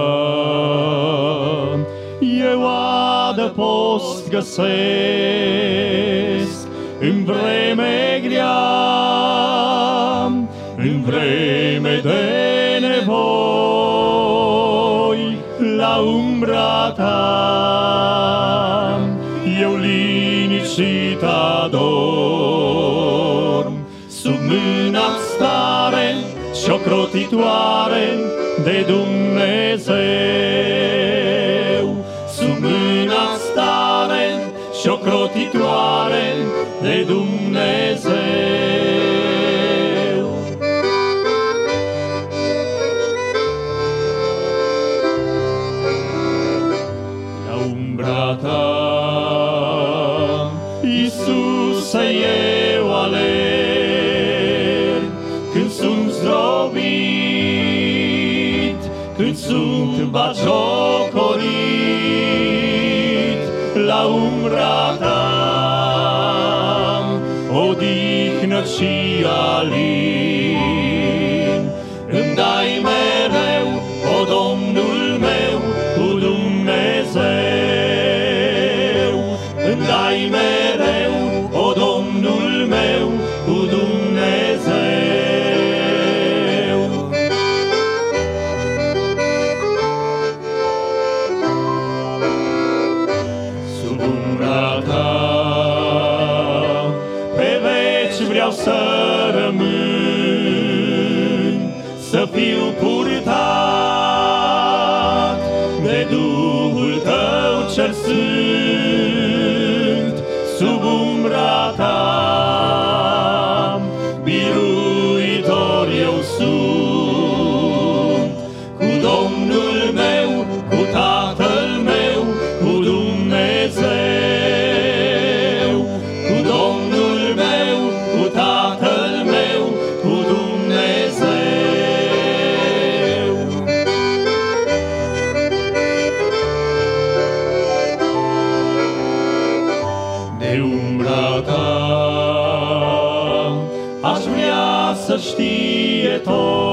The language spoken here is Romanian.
eu adăpost găsesc în vreme grea, în vreme de nevoi, la umbra ta. Eu liniștit adorm, sub mâna stare și ocrotitoare de Dumnezeu. Sub mâna stare și ocrotitoare de Dumnezeu. La umbra ta, Iisuse, eu alerg, când sunt zdrobit, când sunt batjocorit, la umbra ta, odihnă și alin. Îmi dai mereu, o Domnul meu, cu Dumnezeu. Îmi dai mereu, o Domnul meu, cu Dumnezeu. Sub umbra ta, pe veci vreau să rămân, să fiu purtat de Duhul tău cel sfânt. Sub umbra ta, biruitor eu sunt, cu Domnul meu, cu Tatăl meu, cu Dumnezeu. Cu Domnul meu, cu Tatăl meu, cu Dumnezeu. De umbra ta aș vrea să știe tot